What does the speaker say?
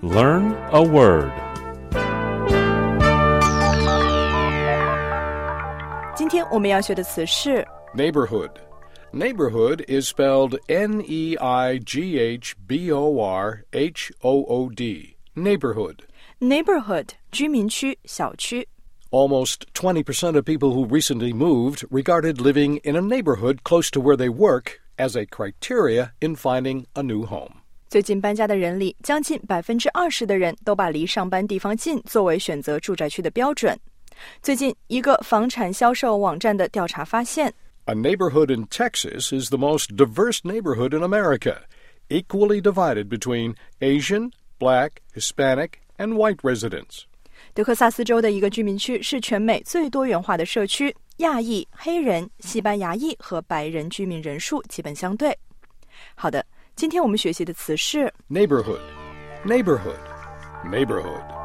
Learn a word. 今天我们要学的词是 Neighborhood. Neighborhood is spelled N-E-I-G-H-B-O-R-H-O-O-D. Neighborhood. neighborhood 居民区、小区。 Almost 20% of people who recently moved regarded living in a neighborhood close to where they work as a criteria in finding a new home. 最近搬家的人里，将近20%的人都把离上班地方近作为选择住宅区的标准。最近，一个房产销售网站的调查发现 A neighborhood in Texas is the most diverse neighborhood in America, equally divided between Asian, Black, Hispanic, and white residents. 德克萨斯州的一个居民区是全美最多元化的社区，亚裔、黑人、西班牙裔和白人居民人数基本相对。好的，今天我们学习的词是 Neighborhood. Neighborhood. Neighborhood.